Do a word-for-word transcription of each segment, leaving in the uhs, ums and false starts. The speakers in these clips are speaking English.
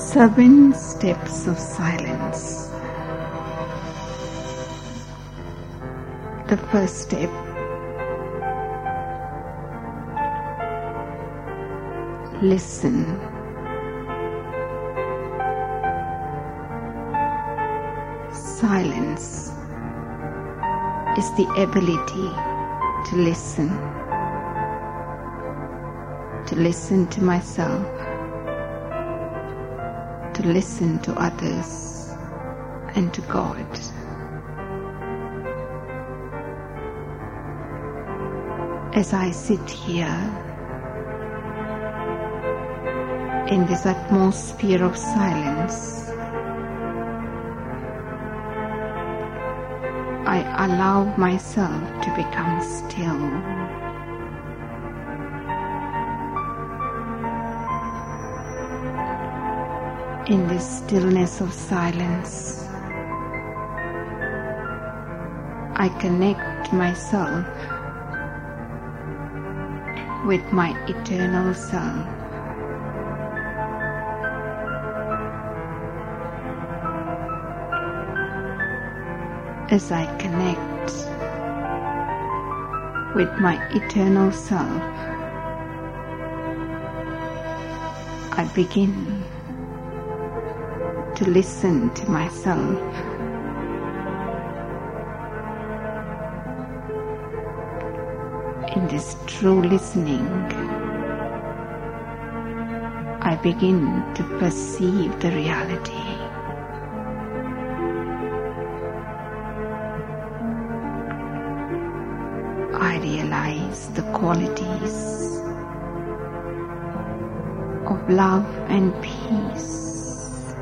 Seven steps of silence. The first step. Listen. Silence is the ability to listen. To listen to myself. To listen to others and to God. As I sit here in this atmosphere of silence, I allow myself to become still. In this stillness of silence, I connect myself with my eternal self. As I connect with my eternal self, I begin to listen to myself. In this true listening, I begin to perceive the reality. I realize the qualities of love and peace,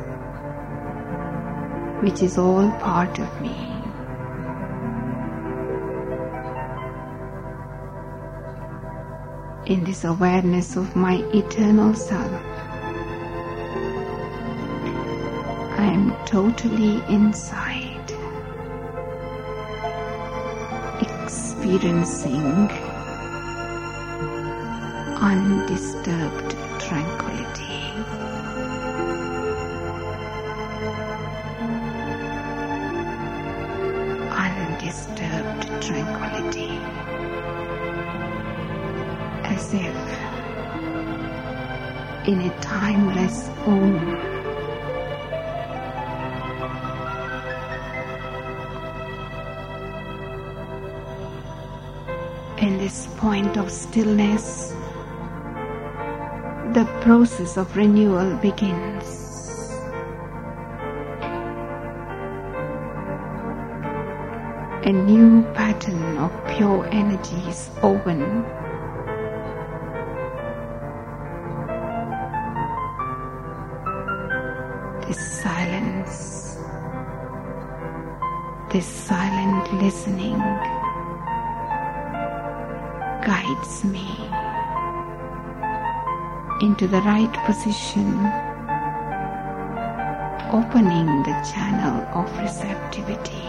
which is all part of me. In this awareness of my eternal self, I am totally inside, experiencing undisturbed tranquility. Undisturbed tranquility. As if in a timeless Om. In this point of stillness, the process of renewal begins. A new pattern of pure energy is woven. This silence, this silent listening guides me into the right position, opening the channel of receptivity.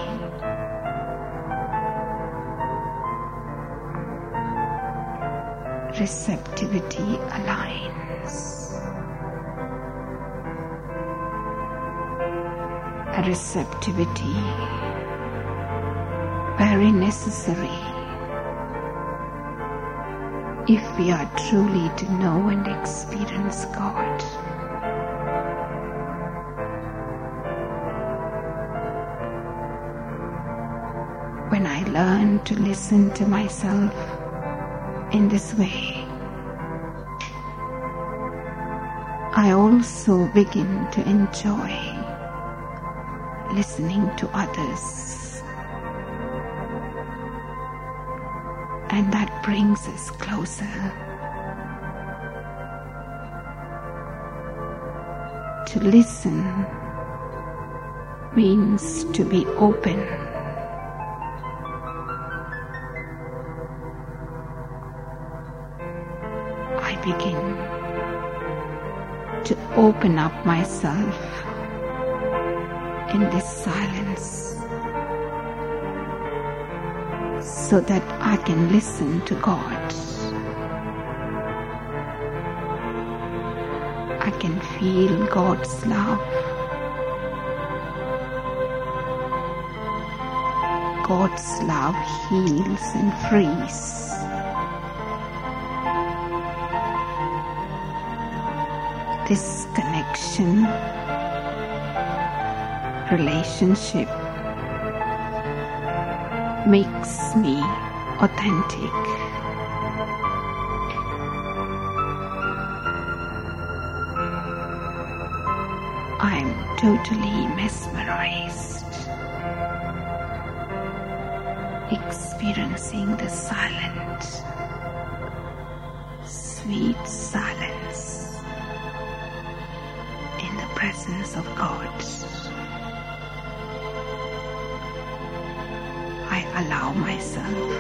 Receptivity aligns. A receptivity very necessary if we are truly to know and experience God. When I learn to listen to myself in this way, I also begin to enjoy listening to others, and that brings us closer to listen. Means to be open. I begin to open up myself in this silence so that I can listen to God. I can feel God's love. God's love heals and frees. This connection, relationship makes me authentic. I'm totally mesmerized, experiencing the silent, sweet silence in the presence of God. I allow myself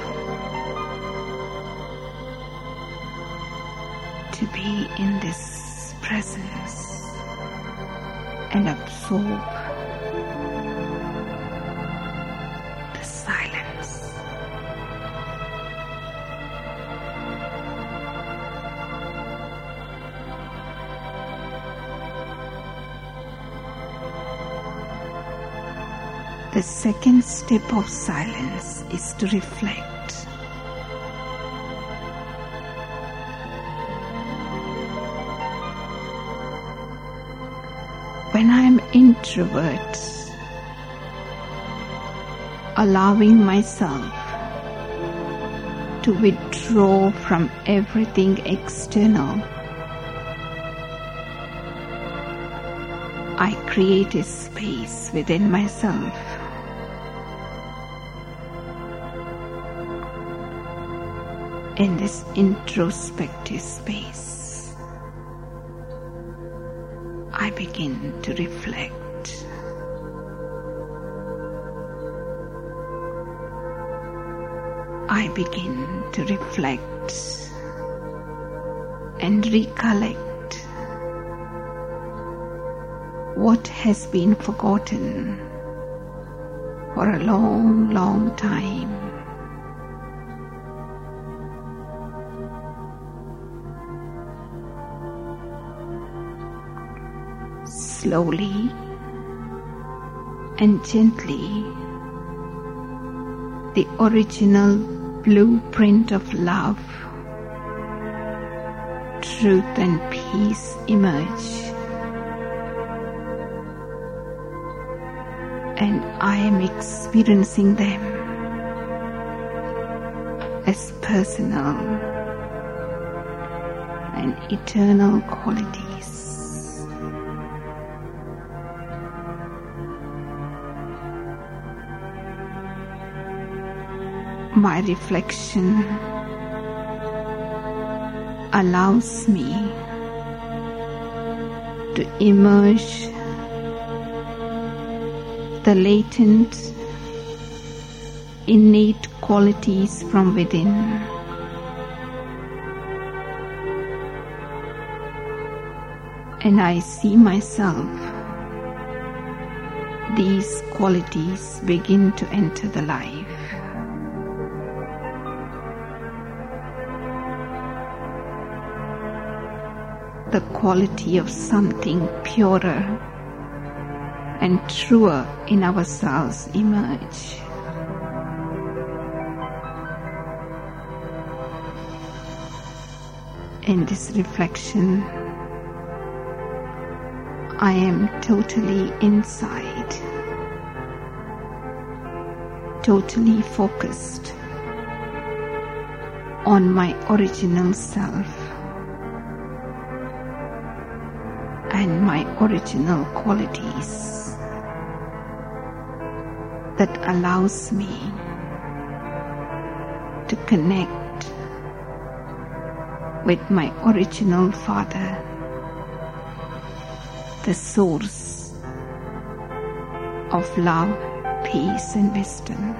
to be in this presence and absorb the silence. The second step of silence is to reflect. When I am introvert, allowing myself to withdraw from everything external, I create a space within myself. In this introspective space, I begin to reflect. I begin to reflect and recollect what has been forgotten for a long, long time. Slowly and gently, the original blueprint of love, truth and peace emerge, and I am experiencing them as personal and eternal qualities. My reflection allows me to emerge the latent, innate qualities from within. And I see myself, these qualities begin to enter the life. The quality of something purer and truer in ourselves emerge. In this reflection, I am totally inside, totally focused on my original self and my original qualities that allows me to connect with my original Father, the source of love, peace and wisdom.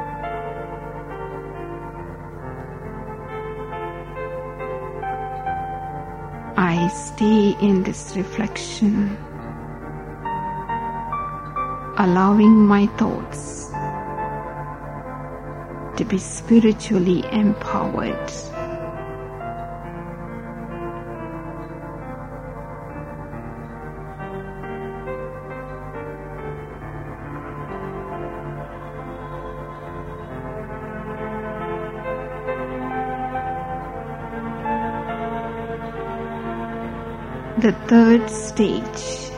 I stay in this reflection, allowing my thoughts to be spiritually empowered. The third stage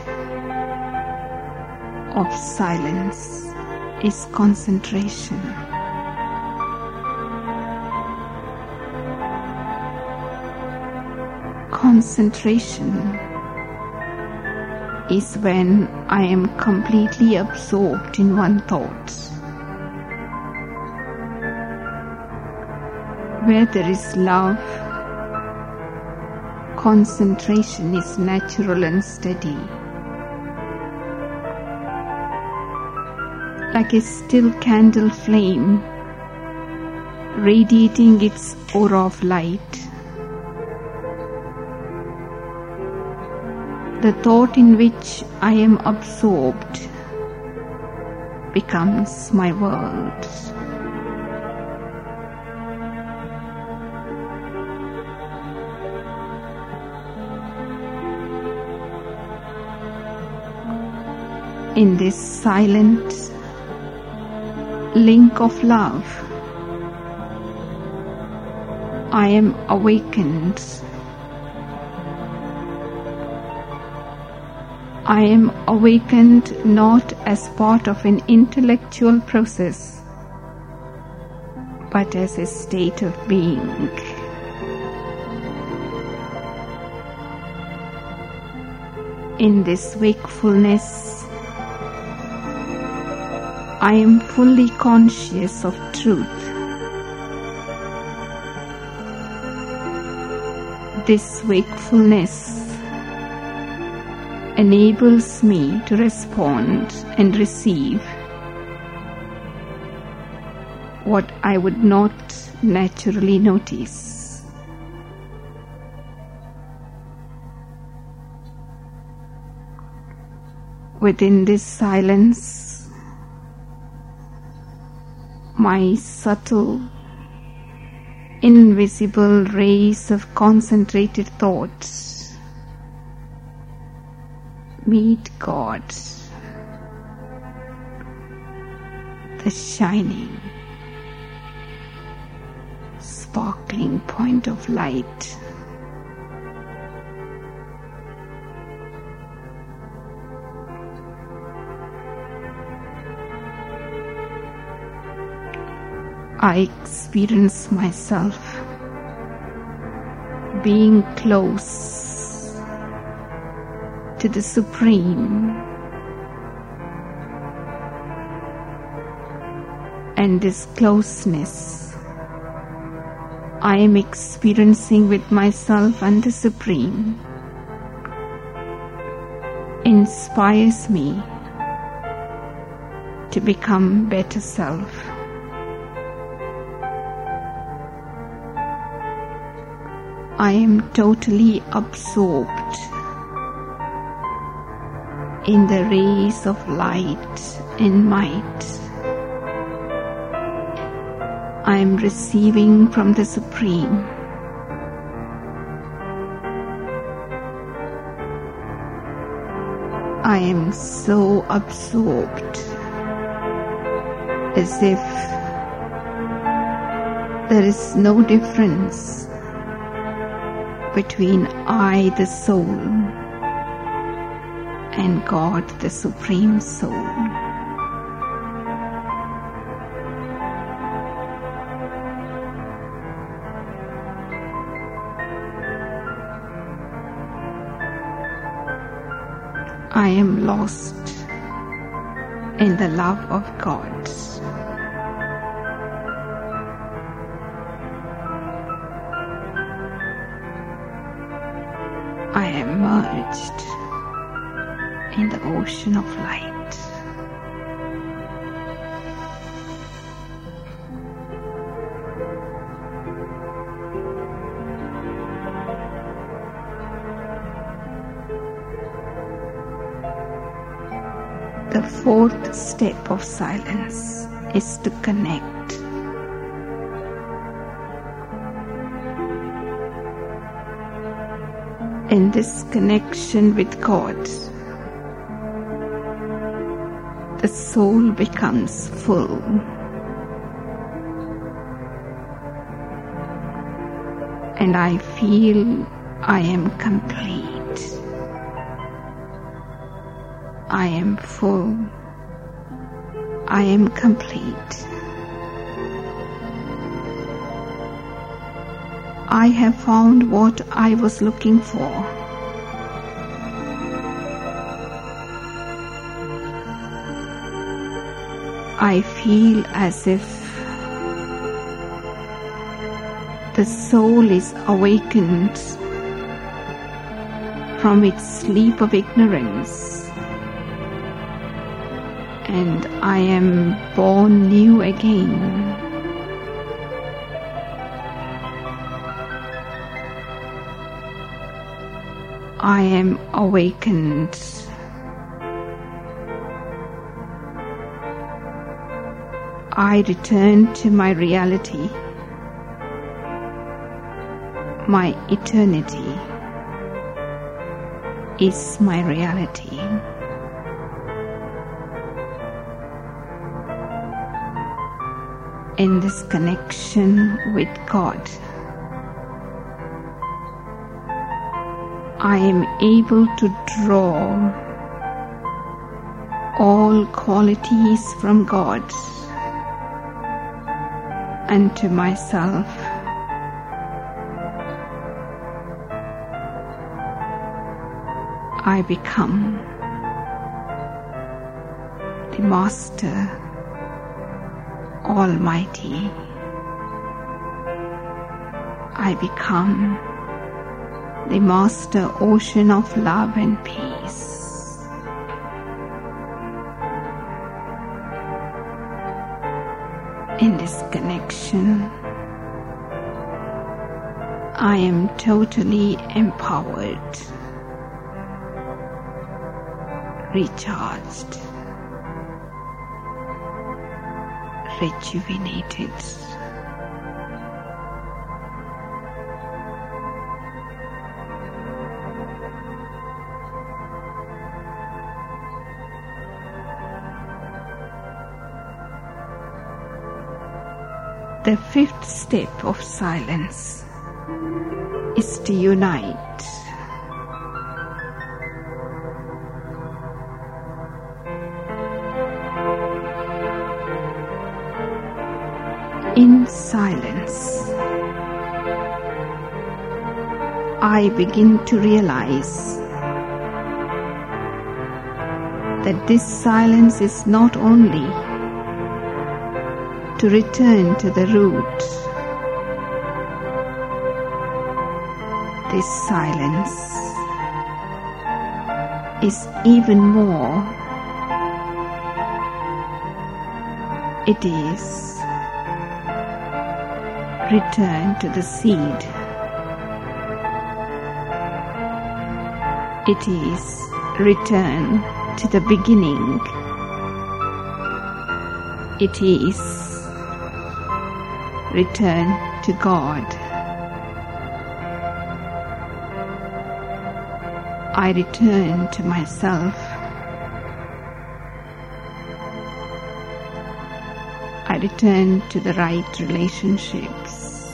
of silence is concentration. Concentration is when I am completely absorbed in one thought. Where there is love, concentration is natural and steady. Like a still candle flame, radiating its aura of light. The thought in which I am absorbed becomes my world. In this silent link of love, I am awakened. I am awakened not as part of an intellectual process, but as a state of being. In this wakefulness, I am fully conscious of truth. This wakefulness enables me to respond and receive what I would not naturally notice. Within this silence, my subtle, invisible rays of concentrated thoughts meet God, the shining, sparkling point of light. I experience myself being close to the Supreme, and this closeness I am experiencing with myself and the Supreme inspires me to become better self. I am totally absorbed in the rays of light and might. I am receiving from the Supreme. I am so absorbed, as if there is no difference between I, the soul, and God, the Supreme Soul. I am lost in the love of God. I am merged in the ocean of light. The fourth step of silence is to connect. In this connection with God, the soul becomes full. And I feel I am complete. I am full. I am complete. I have found what I was looking for. I feel as if the soul is awakened from its sleep of ignorance, and I am born new again. I am awakened. I return to my reality, my eternity is my reality. In this connection with God, I am able to draw all qualities from God unto myself. I become the Master Almighty. I become the Master Ocean of love and peace. In this connection, I am totally empowered, recharged, rejuvenated. The fifth step of silence is to unite. In silence, I begin to realize that this silence is not only to return to the root. This silence is even more. It is return to the seed. It is return to the beginning. It is return to God. I return to myself. I return to the right relationships.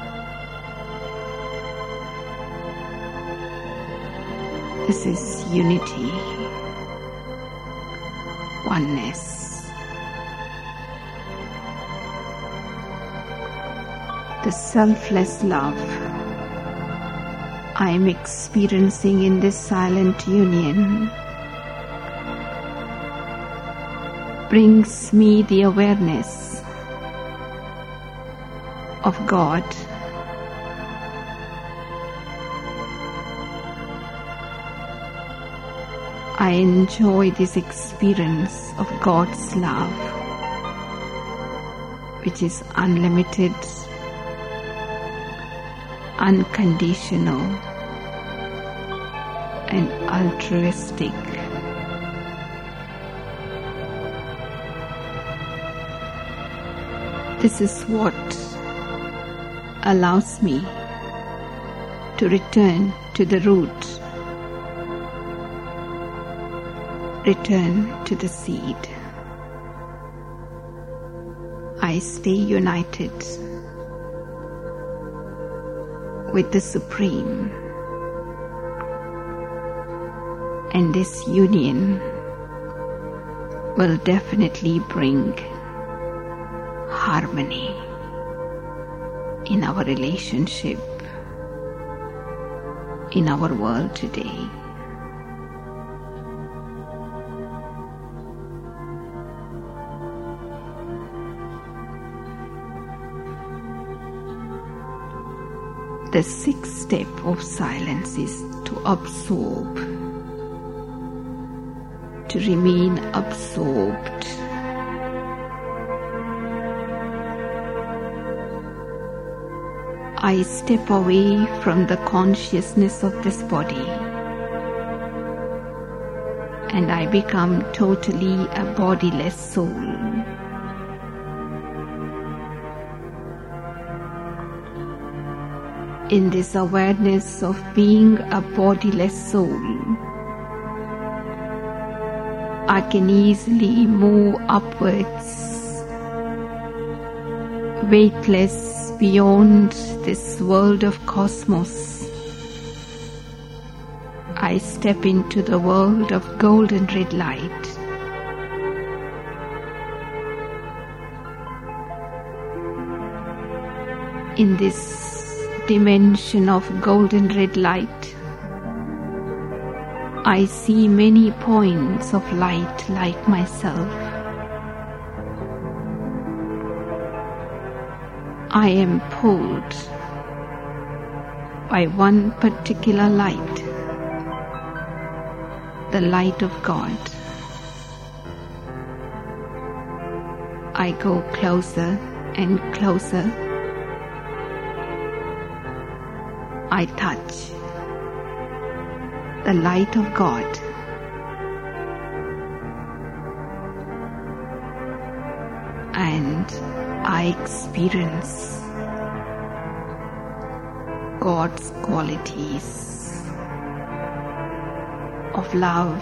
This is unity, oneness. The selfless love I am experiencing in this silent union brings me the awareness of God. I enjoy this experience of God's love, which is unlimited, unconditional, and altruistic. This is what allows me to return to the root, return to the seed. I stay united with the Supreme, and this union will definitely bring harmony in our relationship, in our world today. The sixth step of silence is to absorb, to remain absorbed. I step away from the consciousness of this body and I become totally a bodiless soul. In this awareness of being a bodiless soul, I can easily move upwards, weightless beyond this world of cosmos. I step into the world of golden red light. In this dimension of golden red light, I see many points of light like myself. I am pulled by one particular light, the light of God. I go closer and closer. I touch the light of God. And I experience God's qualities of love,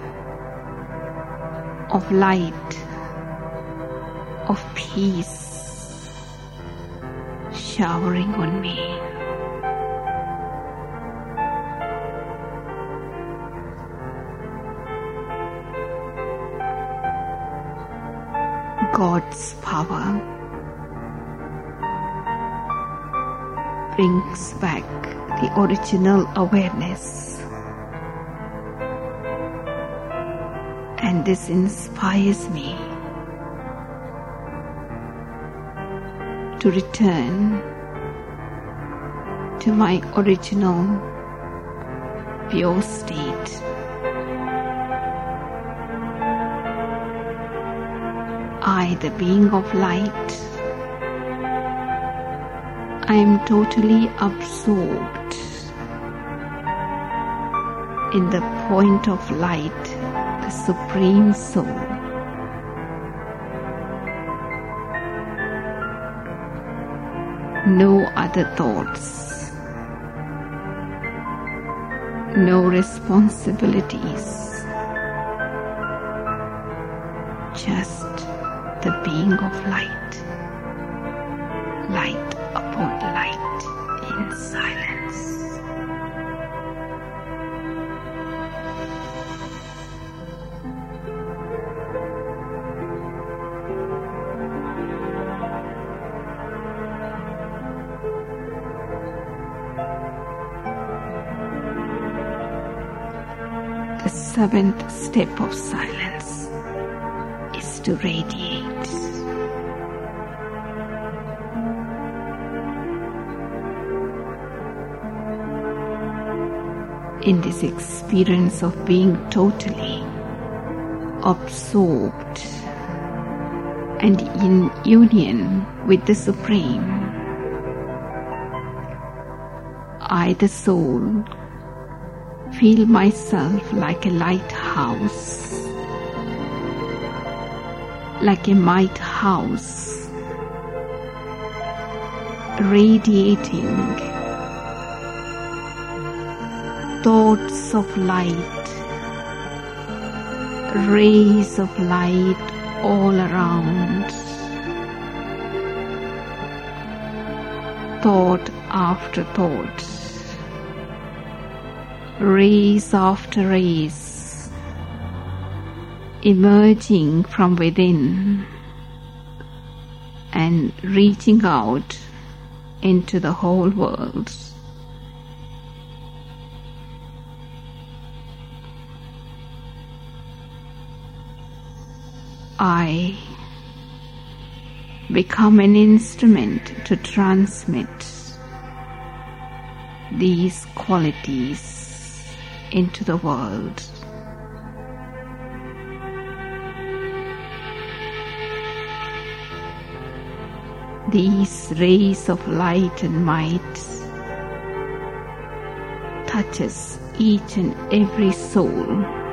of light, of peace showering on me. God's power brings back the original awareness, and this inspires me to return to my original pure state. I, the being of light, I am totally absorbed in the point of light, the Supreme Soul. No other thoughts, no responsibilities, just the being of light, light upon light in silence. The seventh step of silence is to radiate. In this experience of being totally absorbed and in union with the Supreme, I, the soul, feel myself like a lighthouse, like a might house, radiating thoughts of light, rays of light all around, thought after thought, rays after rays, emerging from within and reaching out into the whole world. I become an instrument to transmit these qualities into the world. These rays of light and might touches each and every soul.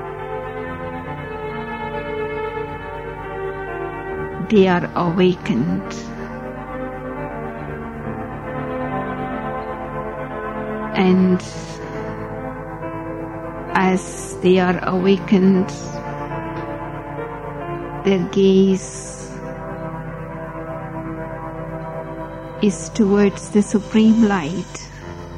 They are awakened. And as they are awakened, their gaze is towards the Supreme Light.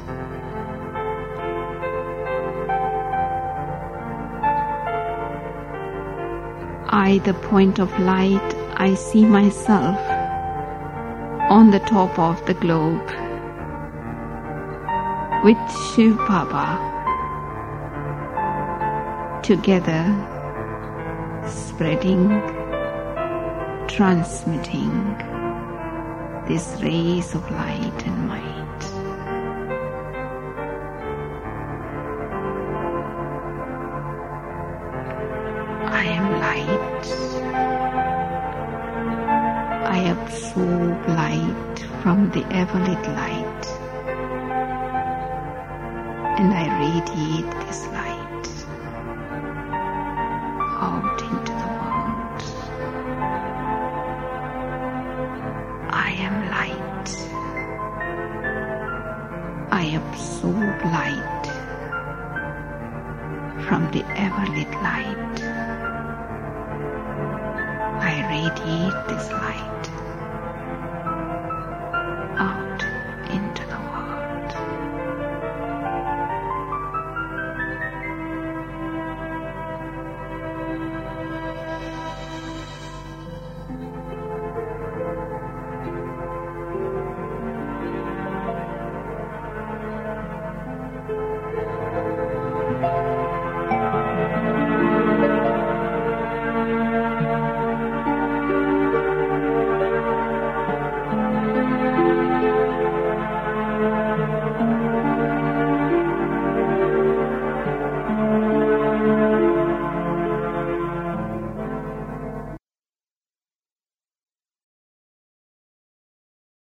I, the point of light, I see myself on the top of the globe with Shiv Baba, together spreading, transmitting these rays of light and might. I am light. I absorb light from the ever-lit light, and I radiate this light out into the world. I am light. I absorb light from the ever-lit light. I radiate this light